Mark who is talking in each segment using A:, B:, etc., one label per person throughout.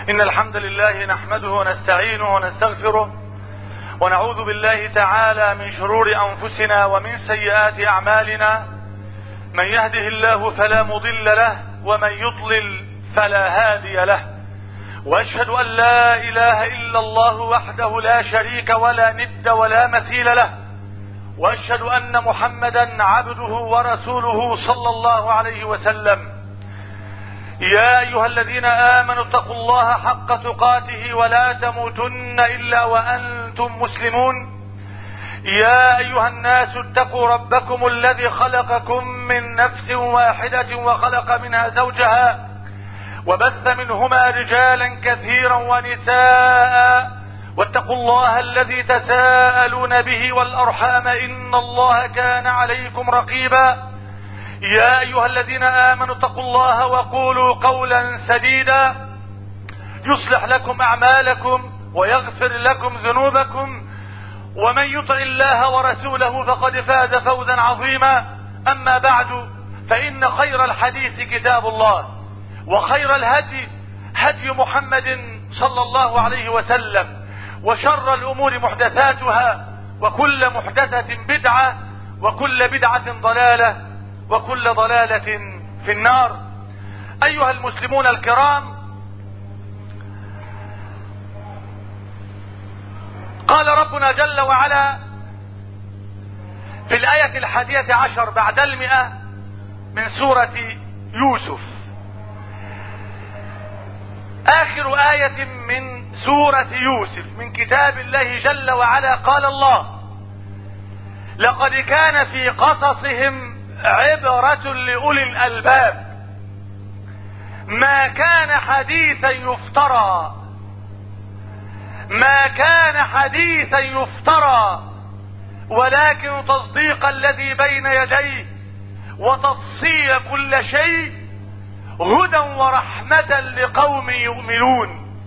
A: إن الحمد لله نحمده ونستعينه ونستغفره ونعوذ بالله تعالى من شرور أنفسنا ومن سيئات أعمالنا. من يهده الله فلا مضل له ومن يضلل فلا هادي له، وأشهد أن لا إله إلا الله وحده لا شريك ولا ند ولا مثيل له، وأشهد أن محمدا عبده ورسوله صلى الله عليه وسلم. يا أيها الذين آمنوا اتقوا الله حق تقاته ولا تموتن إلا وأنتم مسلمون. يا أيها الناس اتقوا ربكم الذي خلقكم من نفس واحدة وخلق منها زوجها وبث منهما رجالا كثيرا ونساء، واتقوا الله الذي تساءلون به والأرحام إن الله كان عليكم رقيبا. يا أيها الذين آمنوا اتقوا الله وقولوا قولا سديدا يصلح لكم أعمالكم ويغفر لكم ذنوبكم، ومن يطع الله ورسوله فقد فاز فوزا عظيما. أما بعد، فإن خير الحديث كتاب الله، وخير الهدي هدي محمد صلى الله عليه وسلم، وشر الأمور محدثاتها، وكل محدثة بدعة، وكل بدعة ضلالة، وكل ضلالة في النار. أيها المسلمون الكرام، قال ربنا جل وعلا في الآية 11 بعد 100 من سورة يوسف، آخر آية من سورة يوسف من كتاب الله جل وعلا، قال الله: لقد كان في قصصهم عبرة لأولي الألباب ما كان حديثا يفترى، ما كان حديثا يفترى، ولكن تصديق الذي بين يديه وتفصيل كل شيء هدى ورحمة لقوم يؤمنون.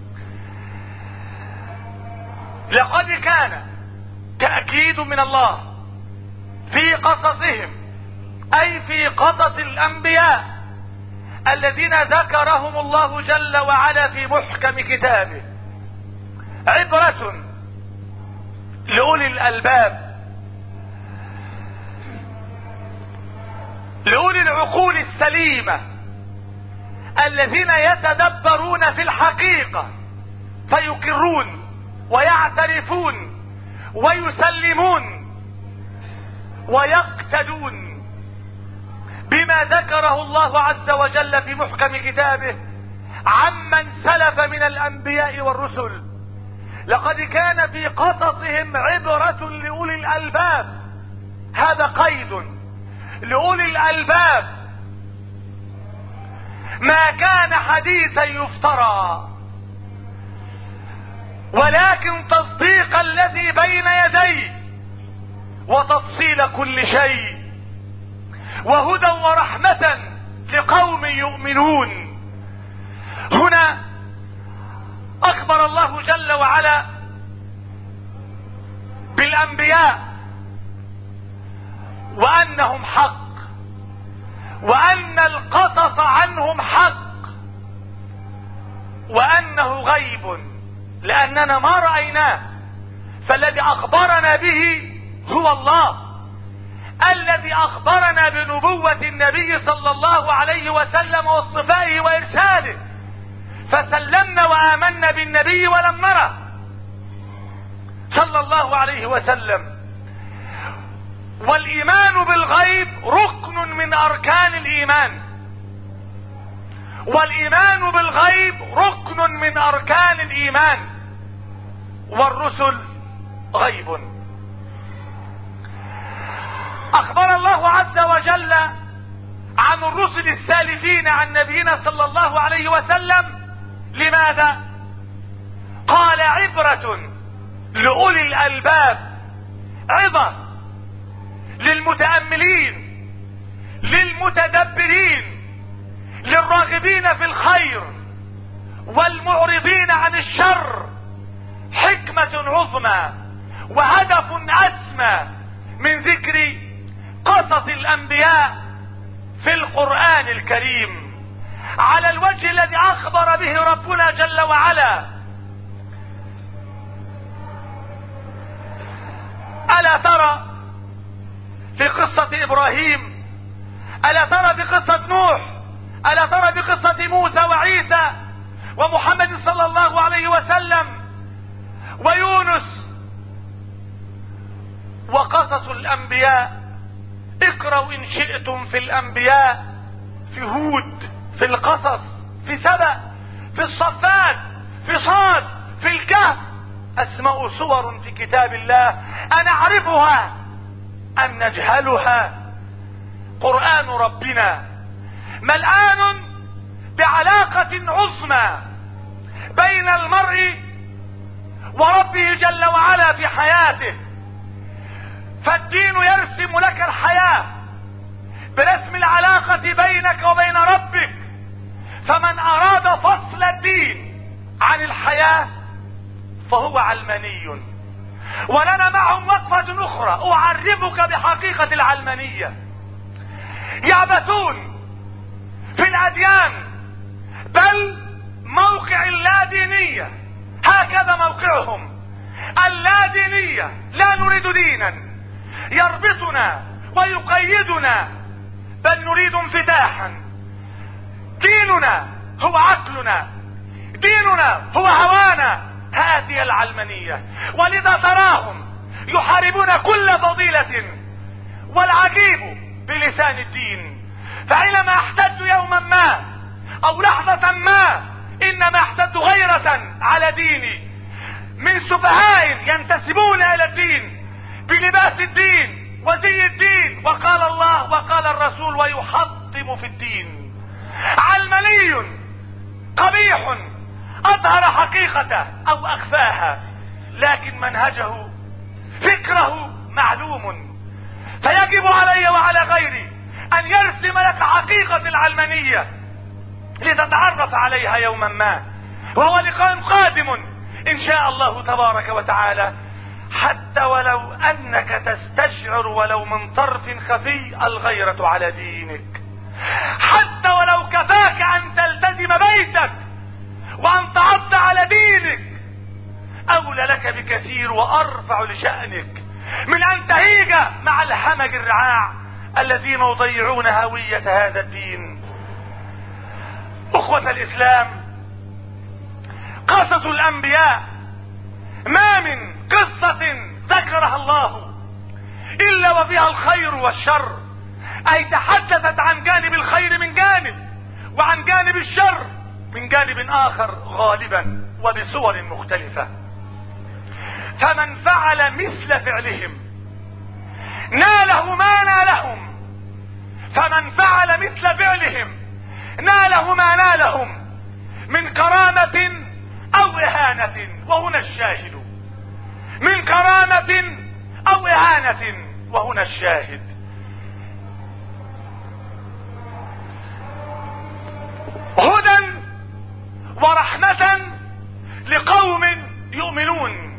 A: لقد كان تأكيد من الله في قصصهم، أي في قصص الأنبياء الذين ذكرهم الله جل وعلا في محكم كتابه، عبرة لأولي الألباب، لأولي العقول السليمة الذين يتدبرون في الحقيقة فيقرون ويعترفون ويسلمون ويقتدون بما ذكره الله عز وجل في محكم كتابه عمن سلف من الأنبياء والرسل. لقد كان في قصصهم عبرة لأولي الألباب، هذا قيد لأولي الألباب، ما كان حديثا يفترى، ولكن تصديق الذي بين يديه وتفصيل كل شيء وهدى ورحمة لقوم يؤمنون. هنا أخبر الله جل وعلا بالأنبياء وأنهم حق، وأن القصص عنهم حق، وأنه غيب لأننا ما رأيناه، فالذي أخبرنا به هو الله الذي أخبرنا بنبوة النبي صلى الله عليه وسلم واصطفائه وإرساله، فسلمنا وآمنا بالنبي ولم نره صلى الله عليه وسلم. والإيمان بالغيب ركن من أركان الإيمان، والإيمان بالغيب ركن من أركان الإيمان، والرسل غيب. أخبر الله عز وجل عن الرسل السالفين عن نبينا صلى الله عليه وسلم. لماذا؟ قال: عبرة لأولي الألباب، عظة للمتأملين، للمتدبرين، للراغبين في الخير والمعرضين عن الشر، حكمة عظمى وهدف أسمى من ذكر قصص الأنبياء في القرآن الكريم. على الوجه الذي اخبر به ربنا جل وعلا. ألا ترى في قصة إبراهيم، ألا ترى في قصة نوح، ألا ترى في قصة موسى وعيسى ومحمد صلى الله عليه وسلم ويونس وقصص الأنبياء؟ اقرأوا إن شئتم في الأنبياء، في هود، في القصص، في سبأ، في الصفات، في صاد، في الكهف. أسماء صور في كتاب الله أن نعرفها أم نجهلها. قرآن ربنا ملآن بعلاقة عظمى بين المرء وربه جل وعلا في حياته. فالدين يرسم لك الحياة برسم العلاقة بينك وبين ربك. فمن أراد فصل الدين عن الحياة فهو علماني. ولنا معهم وقفة أخرى أعرفك بحقيقة العلمانية. يعبثون في الأديان، بل موقع اللادينية، هكذا موقعهم اللادينية. لا نريد دينا يربطنا ويقيدنا، بل نريد انفتاحا. ديننا هو عقلنا، ديننا هو هوانا. هذه العلمانية. ولذا تراهم يحاربون كل فضيلة، والعجيب بلسان الدين. فحينما احتد يوما ما او لحظة ما، انما احتد غيرة على ديني من سفهاء ينتسبون الى الدين بلباس الدين وزي الدين، وقال الله وقال الرسول ويحطم في الدين. علماني قبيح اظهر حقيقته او اخفاها، لكن منهجه فكره معلوم. فيجب علي وعلى غيري ان يرسم لك حقيقة العلمانية لتتعرف عليها يوما ما، وهو لقاء قادم ان شاء الله تبارك وتعالى. حتى ولو انك تستشعر ولو من طرف خفي الغيرة على دينك، حتى ولو كفاك ان تلتزم بيتك وان تعض على دينك، اولى لك بكثير وارفع لشأنك من ان تهيج مع الهمج الرعاع الذين يضيعون هوية هذا الدين. اخوة الاسلام، قصص الانبياء ما من قصة ذكرها الله الا وفيها الخير والشر، اي تحدثت عن جانب الخير من جانب، وعن جانب الشر من جانب اخر، غالبا وبصور مختلفة. فمن فعل مثل فعلهم ناله ما نالهم، فمن فعل مثل فعلهم ناله ما نالهم من كرامة او اهانة. وهنا الشاهد، من كرامة او اهانة، وهنا الشاهد. هدى ورحمة لقوم يؤمنون.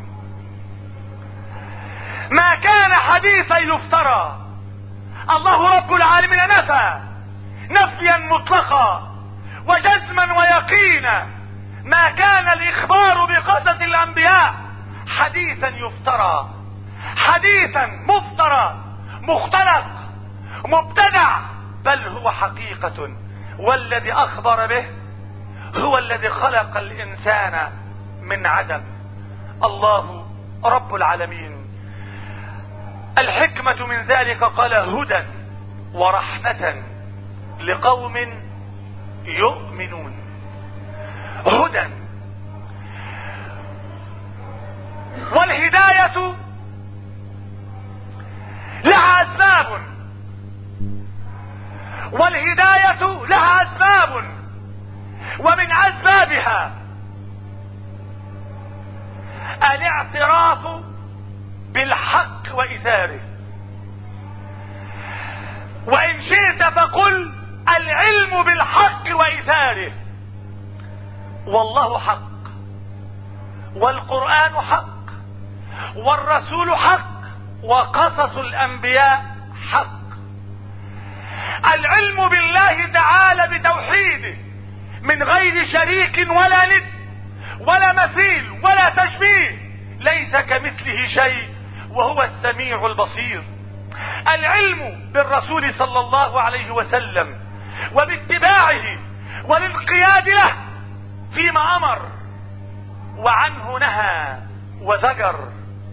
A: ما كان حديثا يفترى. الله رب العالمين نفى نفيا مطلقا وجزما ويقينا ما كان الاخبار بقصص الانبياء حديثا يفترى، حديثا مفترى مختلق مبتدع، بل هو حقيقة. والذي اخبر به هو الذي خلق الانسان من عدم، الله رب العالمين. الحكمة من ذلك قال هدى ورحمة لقوم يؤمنون. هدى، والهداية لها اسباب، والهداية لها اسباب، ومن اسبابها الاعتراف بالحق وإثاره، وإن شئت فقل العلم بالحق وإثاره. والله حق، والقرآن حق، والرسول حق، وقصص الأنبياء حق. العلم بالله تعالى بتوحيده من غير شريك ولا ند ولا مثيل ولا تشبيه، ليس كمثله شيء وهو السميع البصير. العلم بالرسول صلى الله عليه وسلم وباتباعه والانقياد له فيما امر وعنه نهى وزجر،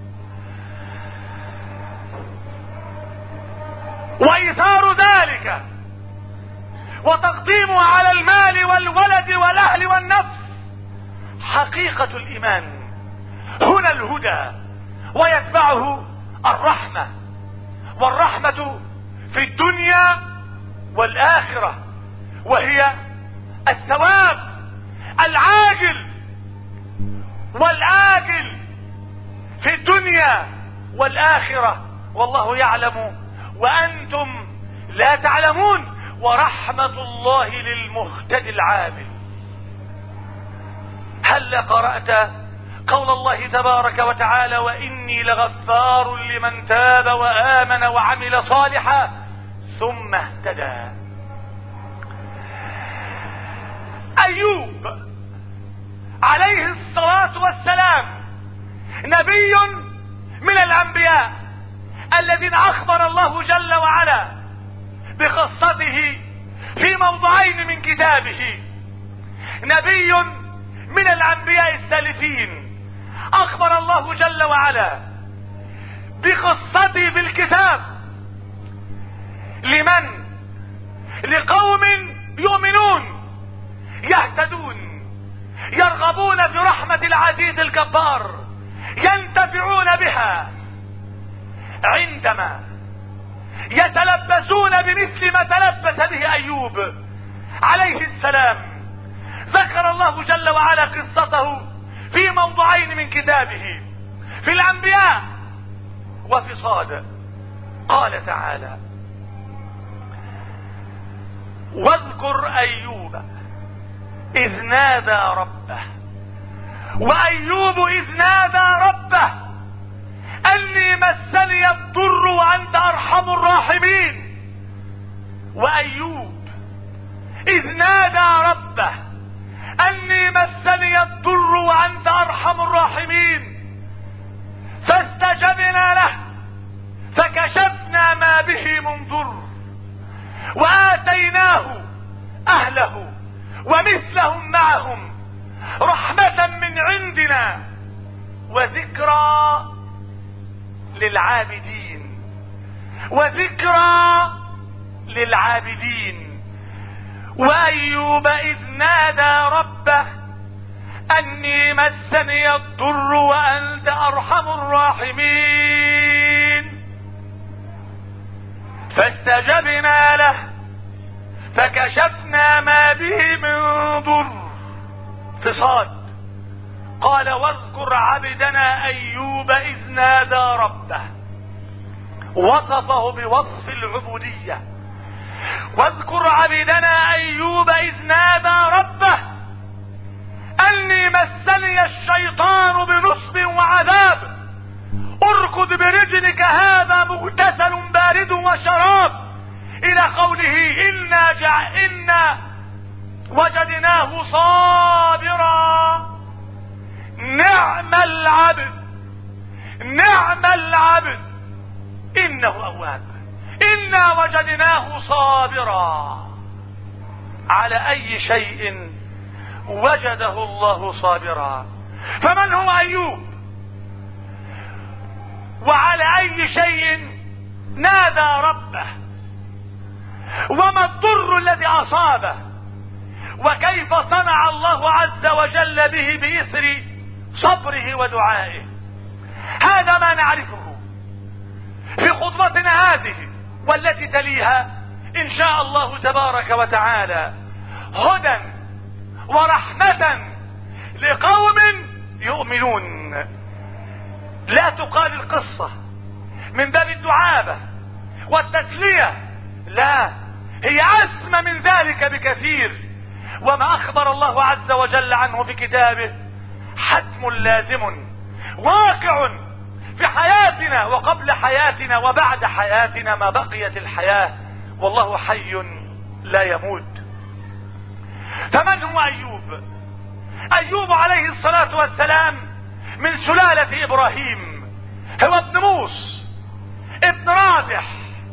A: وايثار ذلك وتقديمه على المال والولد والاهل والنفس حقيقة الايمان. هنا الهدى ويتبعه الرحمة، والرحمة في الدنيا والاخرة، وهي الثواب العاجل والآجل في الدنيا والآخرة، والله يعلم وأنتم لا تعلمون، ورحمة الله للمهتدي العامل. هل قرأت قول الله تبارك وتعالى: وإني لغفار لمن تاب وآمن وعمل صالحا ثم اهتدى. أيوب عليه الصلاة والسلام نبي من الأنبياء الذين أخبر الله جل وعلا بقصته في موضعين من كتابه. نبي من الأنبياء السالفين أخبر الله جل وعلا بقصته بالكتاب. لمن؟ لقوم يؤمنون يهتدون يرغبون في رحمة العزيز الجبار، ينتفعون بها عندما يتلبسون بمثل ما تلبس به أيوب عليه السلام. ذكر الله جل وعلا قصته في موضعين من كتابه، في الأنبياء وفي صاد. قال تعالى: واذكر أيوب إذ نادى ربه، وأيوب إذ نادى ربه أني مسني الضر وأنت أرحم الراحمين. وأيوب إذ نادى ربه أني مسني الضر وأنت أرحم الراحمين، فاستجبنا له فكشفنا ما به من ضر وآتيناه أهله ومثلهم معهم رحمة من عندنا وذكرى للعابدين. وذكرى للعابدين. وأيوب إذ نادى ربه أني مسني الضر وأنت أرحم الراحمين، فاستجبنا له فكشفنا ما به من ضر. في صاد قال: واذكر عبدنا أيوب إذ نادى ربه، وصفه بوصف العبودية. واذكر عبدنا أيوب إذ نادى ربه أني مسني الشيطان بنصب وعذاب، اركض برجلك هذا مغتسل بارد وشراب، إلى قوله: إنا وجدناه صابرا نعم العبد نعم العبد إنه أواب. إنا وجدناه صابرا. على أي شيء وجده الله صابرا؟ فمن هو أيوب؟ وعلى أي شيء نادى ربه؟ وما الضر الذي أصابه؟ وكيف صنع الله عز وجل به بإثر صبره ودعائه؟ هذا ما نعرفه في خطبتنا هذه والتي تليها إن شاء الله تبارك وتعالى، هدى ورحمة لقوم يؤمنون. لا تقال القصة من باب الدعابة والتسلية، لا، هي أسمى من ذلك بكثير. وما أخبر الله عز وجل عنه في كتابه حتم لازم واقع في حياتنا وقبل حياتنا وبعد حياتنا ما بقيت الحياة، والله حي لا يموت. فمن هو ايوب؟ ايوب عليه الصلاة والسلام من سلالة ابراهيم، هو ابن موس ابن رافح،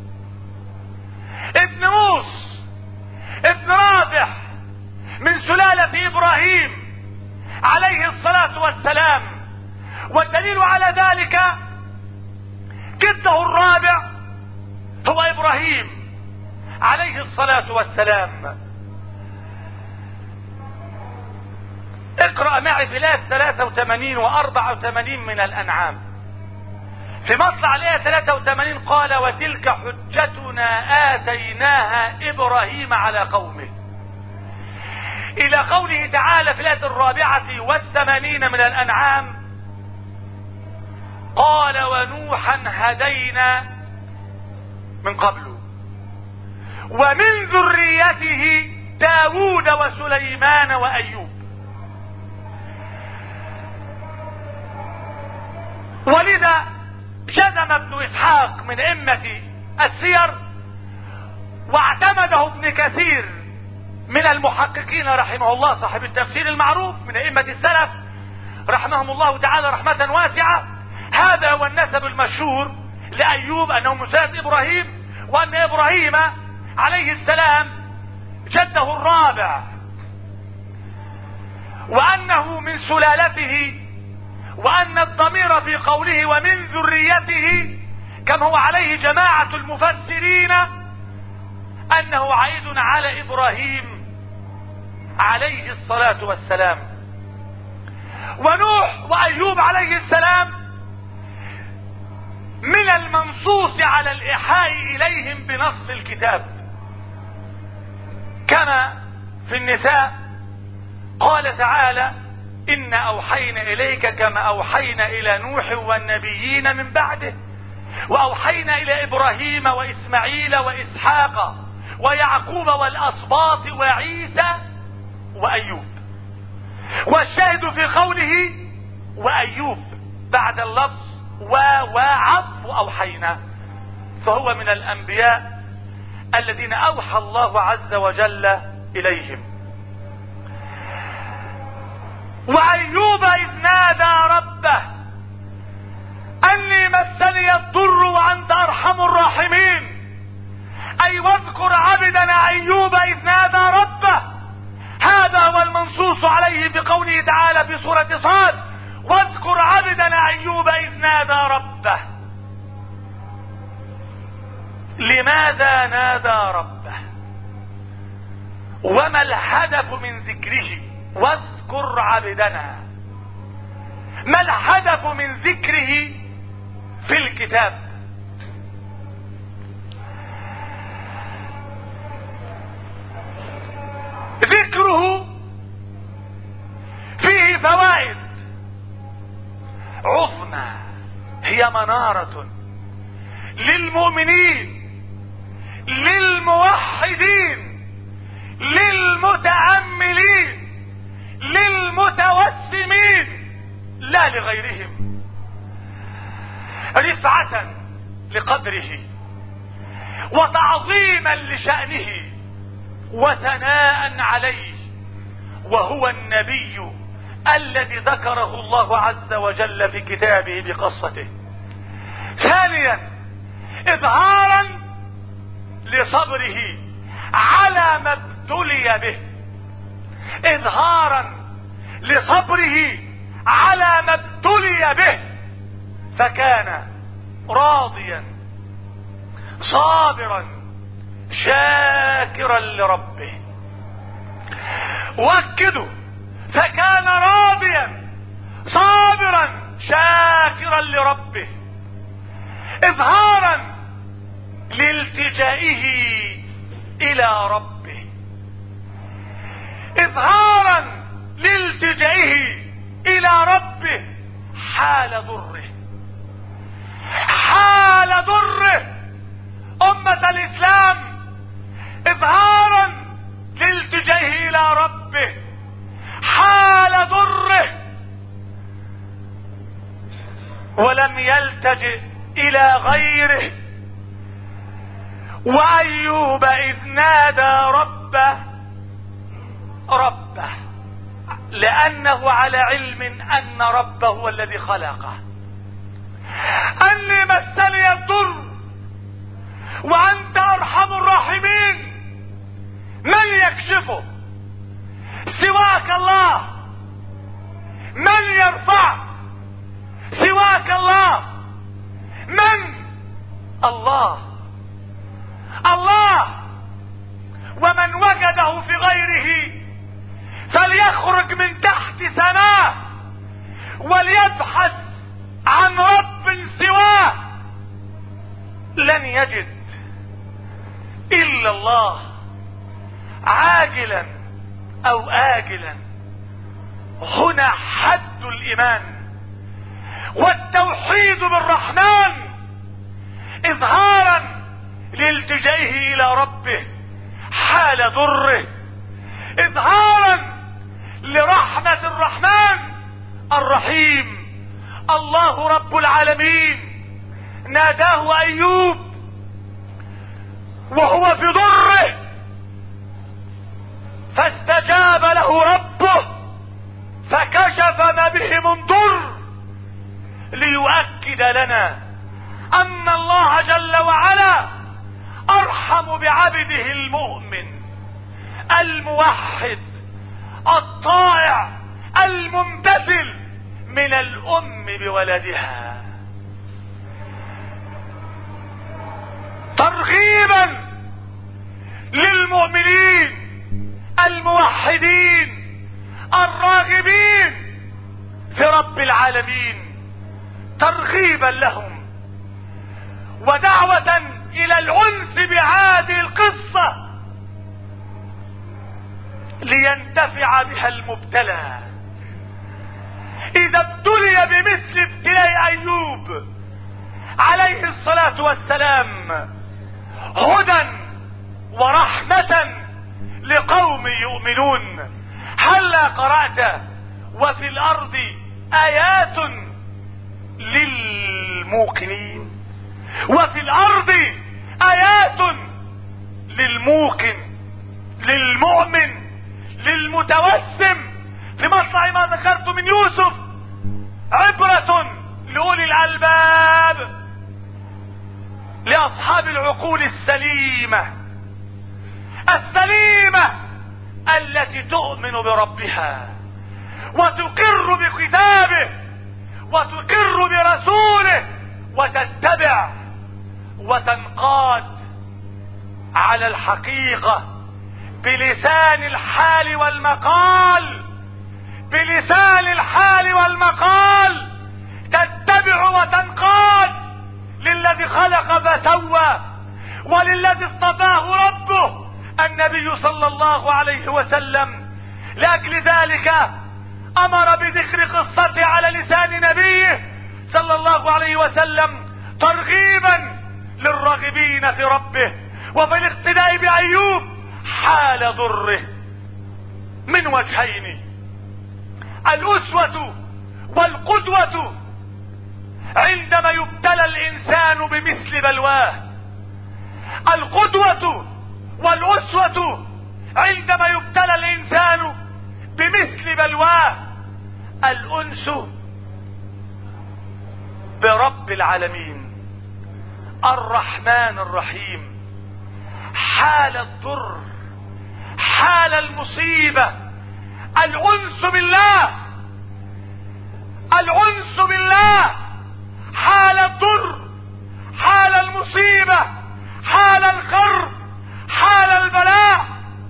A: ابن موس ابن رافح من سلالة ابراهيم عليه الصلاة والسلام. والدليل على ذلك جده الرابع هو ابراهيم عليه الصلاة والسلام. اقرأ معي في الآية 83 و84 من الأنعام. في مطلع الآية 83 قال: وتلك حجتنا آتيناها إبراهيم على قومه، إلى قوله تعالى في الآية 84 من الأنعام قال: ونوحا هدينا من قبل ومن ذريته داود وسليمان وأيوب. ولذا جزم ابن إسحاق من أئمة السير واعتمده ابن كثير من المحققين رحمه الله صاحب التفسير المعروف من أئمة السلف رحمهم الله تعالى رحمة واسعة، هذا هو النسب المشهور لأيوب أنه من سلالة إبراهيم، وأن إبراهيم عليه السلام جده الرابع، وأنه من سلالته، وأن الضمير في قوله ومن ذريته كما هو عليه جماعة المفسرين أنه عائد على إبراهيم عليه الصلاة والسلام. ونوح وأيوب عليه السلام من المنصوص على الإيحاء إليهم بنص الكتاب، كما في النساء قال تعالى: إنا أوحينا إليك كما أوحينا إلى نوح والنبيين من بعده وأوحينا إلى إبراهيم وإسماعيل وإسحاق ويعقوب والأسباط وعيسى وأيوب. والشاهد في قوله وأيوب بعد اللفظ وعطف أوحينا، فهو من الأنبياء الذين أوحى الله عز وجل إليهم. وأيوب إذ نادى ربه أني مسني الضر وأنت أرحم الراحمين، أي واذكر عبدنا أيوب إذ نادى ربه، هذا هو المنصوص عليه في قوله تعالى في سورة صاد: واذكر عبدنا أيوب إذ نادى ربه. لماذا نادى ربه؟ وما الهدف من ذكره؟ واذكر عبدنا، ما الهدف من ذكره في الكتاب؟ ذكره فيه فوائد عظمى، هي منارة للمؤمنين للموحدين للمتأملين للمتوسمين لا لغيرهم، رفعة لقدره وتعظيما لشأنه وثناء عليه، وهو النبي الذي ذكره الله عز وجل في كتابه بقصته. ثانيا اظهارا لصبره على ما ابتلي به، اظهارا لصبره على ما ابتلي به، فكان راضيا صابرا شاكرا لربه. واكدوا: فكان راضيا صابرا شاكرا لربه، اظهارا لالتجائه الى ربه، اظهارا لالتجائه الى ربه حال ضره، حال ضره أمة الإسلام، إظهارا لالتجائه إلى ربه حال ضره، ولم يلتجئ إلى غيره. وأيوب إذ نادى ربه ربه لأنه على علم أن ربه هو الذي خلقه. أني مسني الضر وأنت أرحم الراحمين، من يكشفه سواك الله؟ من يرفع سواك الله؟ من؟ الله. الله. ومن وجده في غيره فليخرج من تحت سماه وليبحث عن رب سواه، لن يجد إلا الله عاجلا أو آجلا. هنا حد الإيمان والتوحيد بالرحمن، إظهارا لالتجائه إلى ربه حال ضره، إظهارا لرحمة الرحمن الرحيم. الله رب العالمين ناداه أيوب وهو في ضره فاستجاب له ربه فكشف ما به من ضر، ليؤكد لنا أن الله جل وعلا أرحم بعبده المؤمن الموحد الطائع الممتثل من الأم بولدها. ترغيبا للمؤمنين الموحدين الراغبين في رب العالمين، ترغيبا لهم ودعوة إلى الأنس بهذه القصة لينتفع بها المبتلى. إذا ابتلي بمثل ابتلاء أيوب عليه الصلاة والسلام هدى ورحمة لقوم يؤمنون. هلا قرأت وفي الأرض آيات للموقنين؟ وفي الأرض آيات للموقن للمؤمن للمتوسم في مطلع ما ذكرت من يوسف، عبرة لأولي الألباب لأصحاب العقول السليمة التي تؤمن بربها وتقر بكتابه وتقر برسوله وتتبع وتنقاد على الحقيقة بلسان الحال والمقال، بلسان الحال والمقال تتبع وتنقاد للذي خلق فسوى وللذي اصطفاه ربه النبي صلى الله عليه وسلم. لأجل ذلك أمر بذكر قصته على لسان نبيه صلى الله عليه وسلم ترغيبا للراغبين في ربه وفي الاقتداء بأيوب حال ضره من وجهين: الأسوة والقدوة عندما يبتلى الإنسان بمثل بلواه، القدوة والأسوة عندما يبتلى الإنسان بمثل بلواه، الأنس برب العالمين الرحمن الرحيم حال الضر حال المصيبة، الأنس بالله، الأنس بالله حال الضر حال المصيبة حال الكرب حال البلاء،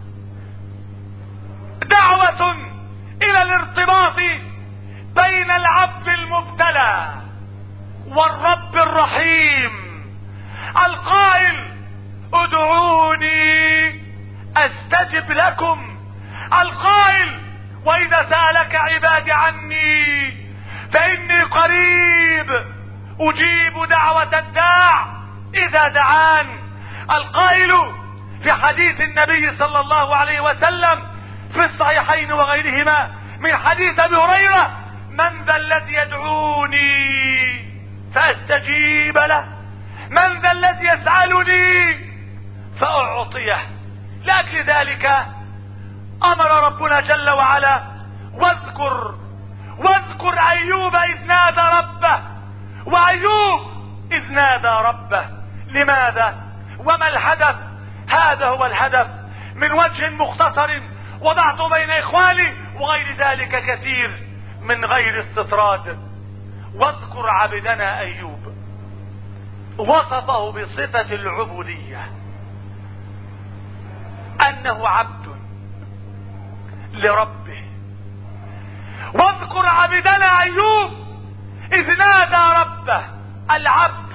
A: دعوة إلى الارتباط بين العبد المبتلى والرب الرحيم القائل: ادعوني استجب لكم، القائل: واذا سألك عبادي عني فاني قريب اجيب دعوة الداع اذا دعان، القائل في حديث النبي صلى الله عليه وسلم في الصحيحين وغيرهما من حديث ابي هريرة: من ذا الذي يدعوني فاستجيب له، من ذا الذي يسألني فأعطيه. لأجل ذلك امر ربنا جل وعلا واذكر ايوب اذ نادى ربه، وايوب اذ نادى ربه. لماذا وما الهدف؟ هذا هو الهدف من وجه مختصر وضعته بين اخواني، وغير ذلك كثير من غير استطراد. واذكر عبدنا ايوب، وصفه بصفة العبودية، انه عبد لربه. واذكر عبدنا ايوب اذ نادى ربه. العبد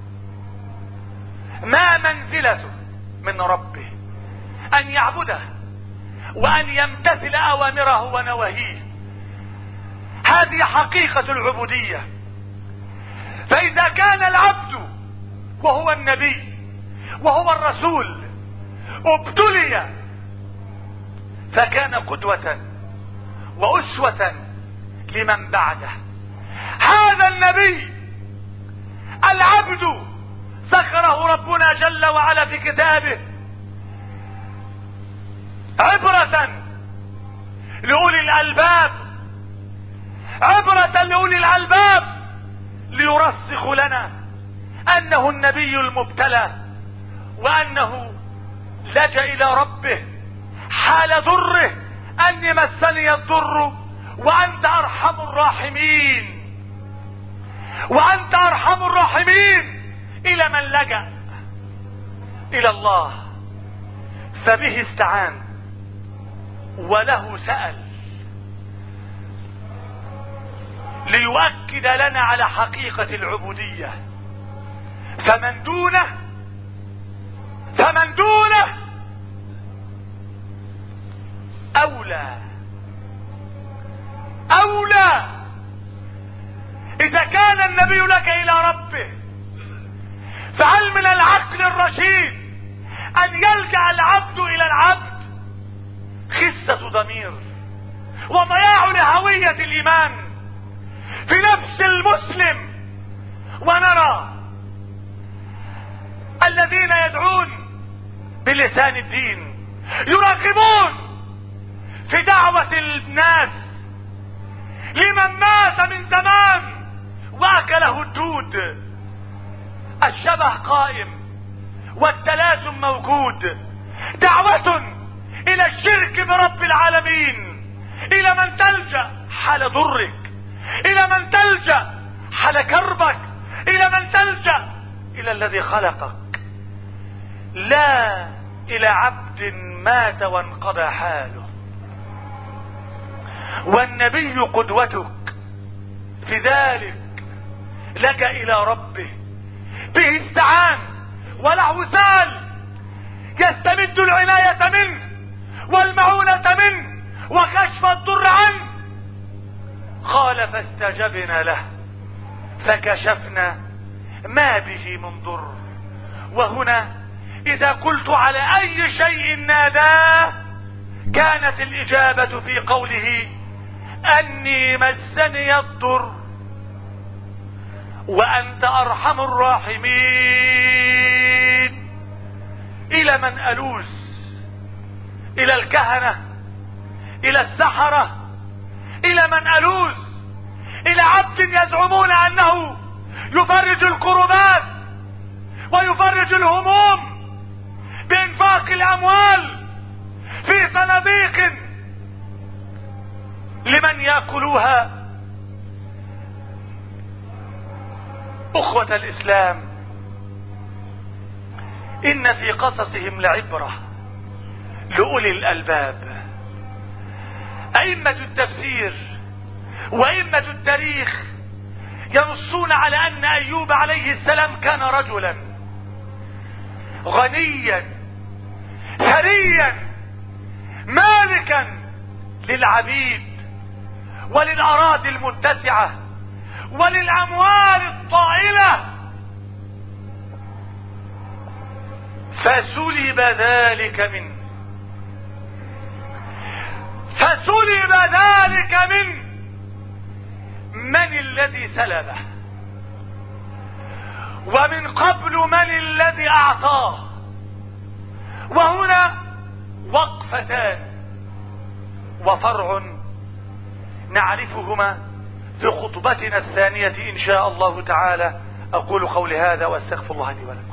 A: ما منزلته من ربه؟ ان يعبده وان يمتثل اوامره ونواهيه. هذه حقيقة العبودية. فاذا كان العبد وهو النبي وهو الرسول ابتلي فكان قدوة وأسوة لمن بعده. هذا النبي العبد سخره ربنا جل وعلا في كتابه عبرة لأولي الألباب، عبرة لأولي الألباب، ليرسخ لنا أنه النبي المبتلى، وأنه لجأ إلى ربه حال ضره، أني مسني الضر وأنت أرحم الراحمين، وأنت أرحم الراحمين. إلى من لجأ؟ إلى الله، فبه استعان وله سأل، ليؤكد لنا على حقيقة العبودية. فمن دونه أولى. إذا كان النبي لك إلى ربه، فهل من العقل الرشيد أن يلجأ العبد إلى العبد؟ خسة ضمير وضياع لهوية الإيمان في نفس المسلم. ونرى الذين يدعون بلسان الدين يراقبون في دعوة الناس لمن مات من زمان واكله الدود. الشبه قائم والتلازم موجود. دعوة الى الشرك برب العالمين. الى من تلجأ حال ضرك، الى من تلجأ حال كربك، الى من تلجأ الى الذي خلقك، لا الى عبد مات وانقضى حاله. والنبي قدوتك في ذلك، لجأ الى ربه، به استعان وله سال، يستمد العناية منه والمعونة منه وكشف الضر عنه. قال فاستجبنا له فكشفنا ما به من ضر. وهنا اذا قلت على اي شيء ناداه كانت الاجابة في قوله اني مسني الضر وانت ارحم الراحمين. الى من الوز؟ الى الكهنة؟ الى السحرة؟ الى من الوز؟ الى عبد يزعمون انه يفرج الكربات ويفرج الهموم بانفاق الاموال في صناديق لمن ياكلوها. اخوة الاسلام، ان في قصصهم لعبرة لأولي الالباب. ائمة التفسير وائمة التاريخ ينصون على ان ايوب عليه السلام كان رجلا غنيا ثريا مالكا للعبيد وللأراضي المتسعة وللأموال الطائلة، فسلب ذلك منه. من الذي سلبه؟ ومن قبل من الذي أعطاه؟ وهنا وقفتان وفرع نعرفهما في خطبتنا الثانية إن شاء الله تعالى. أقول قولي هذا وأستغفر الله لي ولكم.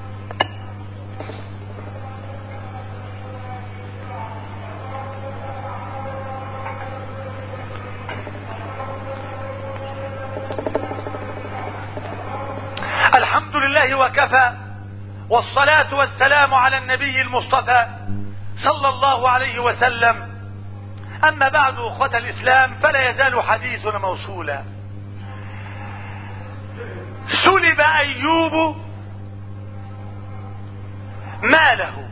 A: الحمد لله وكفى، والصلاة والسلام على النبي المصطفى صلى الله عليه وسلم. أما بعد أخوة الإسلام، فلا يزال حديثنا موصولا. سلب أيوب ماله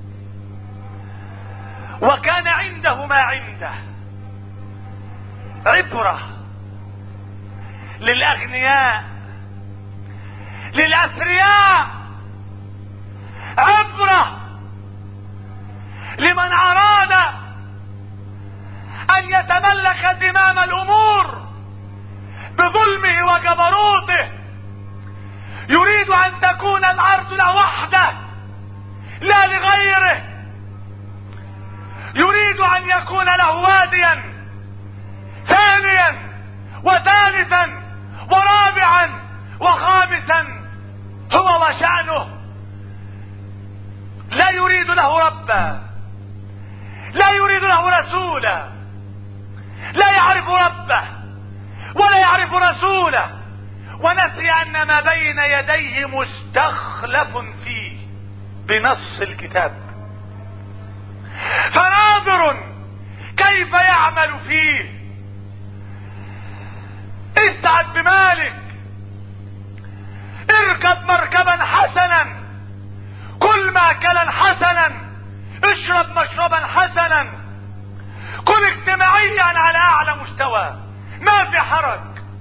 A: وكان عنده ما عنده، عبرة للأغنياء للأثرياء، عبرة لمن أراد أن يتملك زمام الأمور بظلمه وجبروته، يريد أن تكون الأرض له وحده لا لغيره، يريد أن يكون له واديا ثانيا وثالثا ورابعا وخامسا هو وشأنه، لا يريد له ربا، لا يريد له رسولا، لا يعرف ربه ولا يعرف رسوله، ونسي أن ما بين يديه مستخلف فيه بنص الكتاب، فناظر كيف يعمل فيه. اسعد بمالك، اركب مركبا حسنا، كل ماكلا حسنا، اشرب مشربا حسنا، كن اجتماعيا على اعلى مستوى، ما في حرج،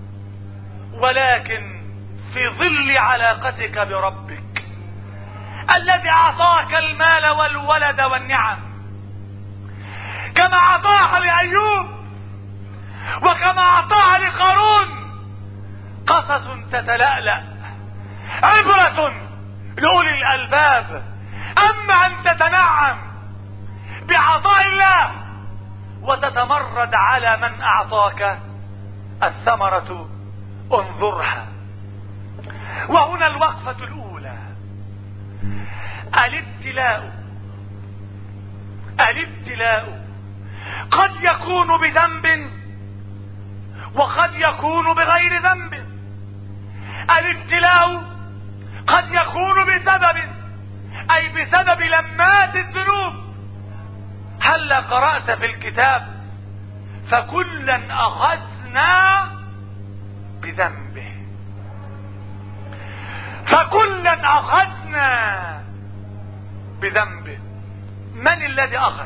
A: ولكن في ظل علاقتك بربك الذي اعطاك المال والولد والنعم، كما اعطاها لايوب وكما اعطاها لقارون. قصص تتلألأ، عبرة لأولي الألباب. أما أن تتنعم بعطاء الله وتتمرد على من أعطاك، الثمرة انظرها. وهنا الوقفة الأولى، الابتلاء قد يكون بذنب وقد يكون بغير ذنب. الابتلاء قد يكون بسبب، أي بسبب لمات الذنوب. هل قرأت في الكتاب فكلا أخذنا بذنبه، فكلا أخذنا بذنبه. من الذي أخذ؟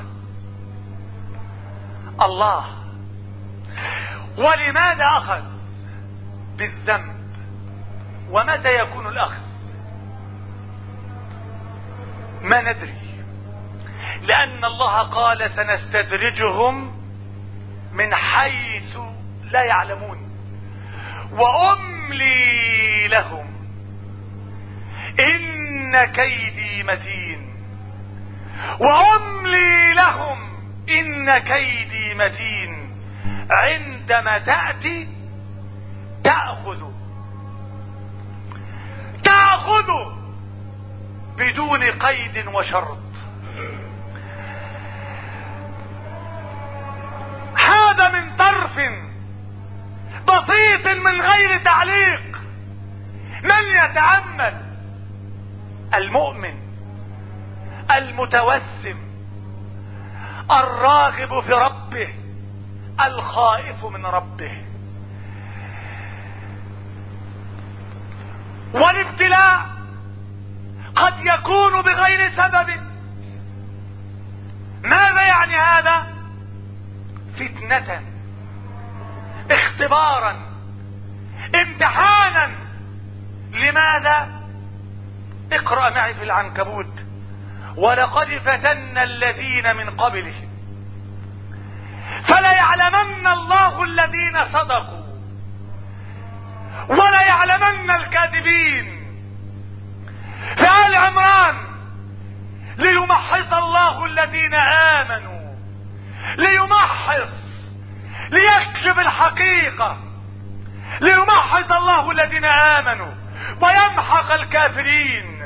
A: الله. ولماذا أخذ بالذنب؟ ومتى يكون الأخذ؟ ما ندري، لأن الله قال سنستدرجهم من حيث لا يعلمون وأملي لهم إن كيدي متين، وأملي لهم إن كيدي متين. عندما تأتي تأخذ بدون قيد وشرط. هذا من طرف بسيط من غير تعليق. من يتأمل؟ المؤمن المتوسم الراغب في ربه الخائف من ربه. والابتلاء قد يكون بغير سبب. ماذا يعني هذا؟ فتنة، اختبارا، امتحانا. لماذا؟ اقرأ معي في العنكبوت: ولقد فتنا الذين من قبلهم فلا يعلمن الله الذين صدقوا ولا يعلمن الكاذبين. في آل عمران: ليمحص الله الذين آمنوا ليمحص، ليكشف الحقيقة، ليمحص الله الذين آمنوا ويمحق الكافرين،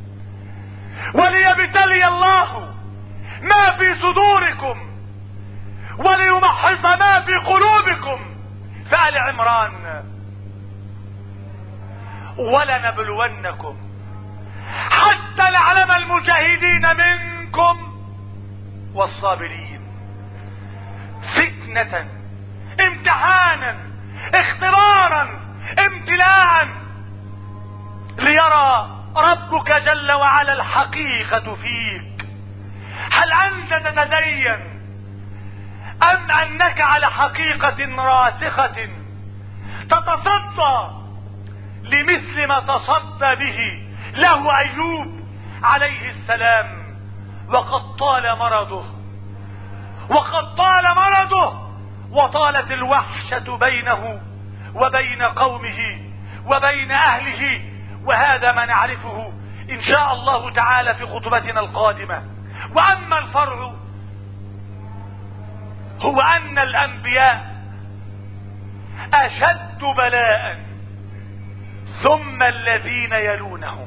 A: وليبتلي الله ما في صدوركم وليمحص ما في قلوبكم. فآل عمران: ولنبلونكم حتى نعلم المجاهدين منكم والصابرين. فتنة، امتحانا، اختبارا، امتلاء، ليرى ربك جل وعلا الحقيقة فيك. هل أنت تتدين أم أنك على حقيقة راسخة تتصدى لمثل ما تصدى به له أيوب عليه السلام؟ وقد طال مرضه وطالت الوحشة بينه وبين قومه وبين أهله، وهذا ما نعرفه إن شاء الله تعالى في خطبتنا القادمة. وأما الفرع هو أن الأنبياء أشد بلاء ثم الذين يلونهم.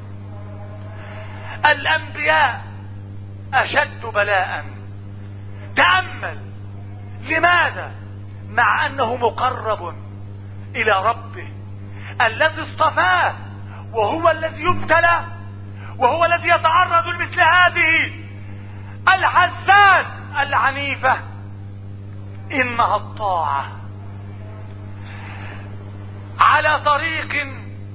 A: الأنبياء أشد بلاء. تأمل لماذا؟ مع أنه مقرب إلى ربه الذي اصطفاه، وهو الذي يبتلى، وهو الذي يتعرض لمثل هذه الهزات العنيفة. إنها الطاعة على طريق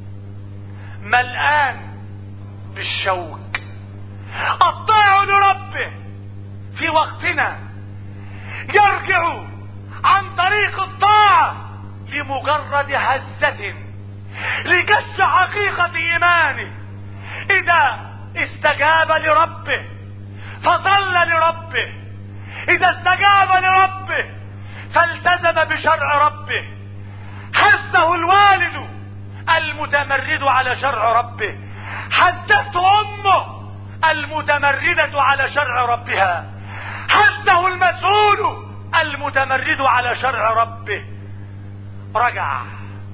A: ملآن بالشوك. الطاعة لربه في وقتنا يرجع عن طريق الطاعة لمجرد هزة لكشف حقيقة إيمانه. إذا استجاب لربه فصلى لربه، إذا استجاب لربه فالتزم بشرع ربه، حثه الوالد المتمرد على شرع ربه، حثته أمه المتمردة على شرع ربها، حثه المسؤول المتمرد على شرع ربه، رجع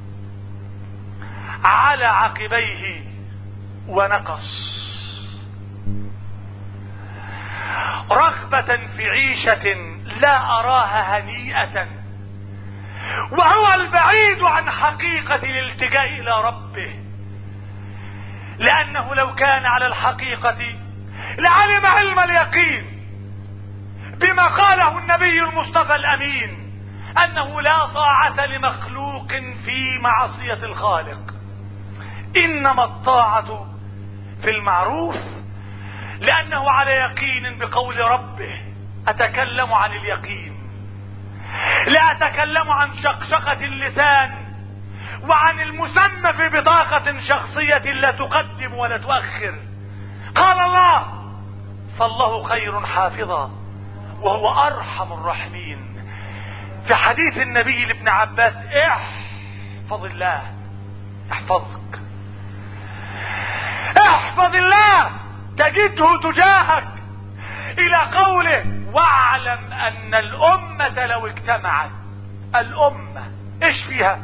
A: على عقبيه ونقص رغبة في عيشة لا أراها هنيئة، وهو البعيد عن حقيقة الالتجاء إلى ربه. لأنه لو كان على الحقيقة لعلم علم اليقين بما قاله النبي المصطفى الأمين، أنه لا طاعة لمخلوق في معصية الخالق، إنما الطاعة في المعروف. لأنه على يقين بقول ربه. أتكلم عن اليقين، لا أتكلم عن شقشقة اللسان وعن المسمى في بطاقة شخصية لا تقدم ولا تؤخر. قال الله: فالله خير حافظا وهو أرحم الراحمين. في حديث النبي لابن عباس: احفظ الله احفظك، احفظ الله تجده تجاهك، إلى قوله: واعلم أن الأمة لو اجتمعت. الأمة ايش فيها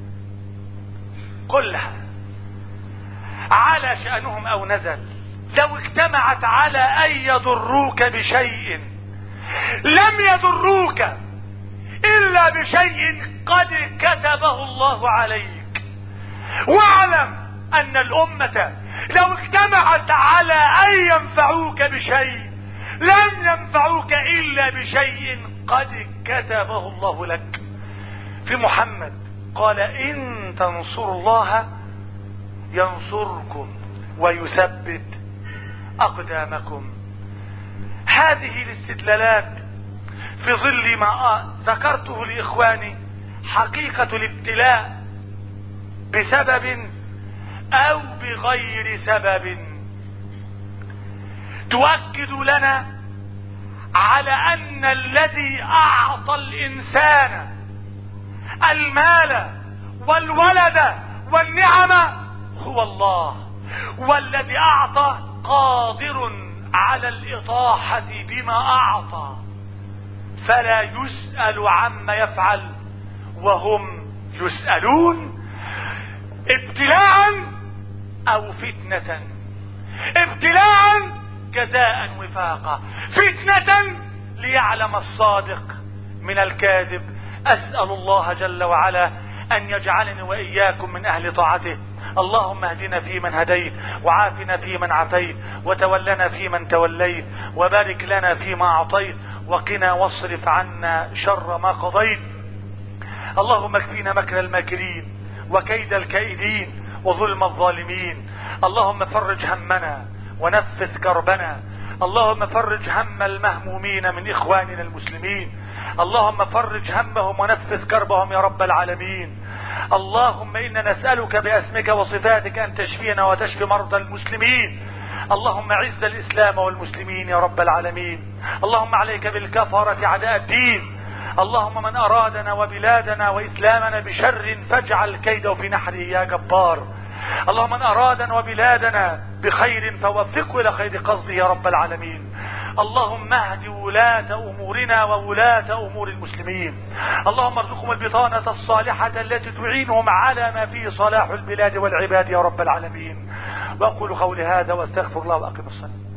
A: كلها على شأنهم أو نزل، لو اجتمعت على أن يضروك بشيء لم يضروك إلا بشيء قد كتبه الله عليك. واعلم أن الأمة لو اجتمعت على أن ينفعوك بشيء لم ينفعوك إلا بشيء قد كتبه الله لك. في محمد قال: إن تنصروا الله ينصركم ويثبت أقدامكم. هذه الاستدلالات في ظل ما ذكرته لإخواني، حقيقة الابتلاء بسبب أو بغير سبب، تؤكد لنا على أن الذي أعطى الإنسان المال والولد والنعمة هو الله، والذي أعطى قادر على الإطاحة بما أعطى. فلا يسأل عما يفعل وهم يسألون. ابتلاء او فتنة، ابتلاء جزاء وفاقا، فتنة ليعلم الصادق من الكاذب. اسأل الله جل وعلا ان يجعلني واياكم من اهل طاعته. اللهم اهدنا فيمن هديت، وعافنا فيمن عافيت، وتولنا فيمن توليت، وبارك لنا فيما اعطيت، وقنا واصرف عنا شر ما قضيت. اللهم اكفينا مكر الماكرين وكيد الكائدين وظلم الظالمين. اللهم فرج همنا ونفث كربنا. اللهم فرج هم المهمومين من اخواننا المسلمين. اللهم فرج همهم ونفث كربهم يا رب العالمين. اللهم انا نسألك باسمك وصفاتك ان تشفينا وتشفي مرضى المسلمين. اللهم اعز الاسلام والمسلمين يا رب العالمين. اللهم عليك بالكفرة اعداء الدين. اللهم من ارادنا وبلادنا واسلامنا بشر فاجعل كيده في نحره يا جبار. اللهم من ارادنا وبلادنا بخير فوفقه الى خير قصده يا رب العالمين. اللهم اهد ولاة امورنا وولاة امور المسلمين. اللهم ارزقهم البطانة الصالحة التي تعينهم على ما فيه صلاح البلاد والعباد يا رب العالمين. واقول قولي هذا واستغفر الله واقم الصلاة.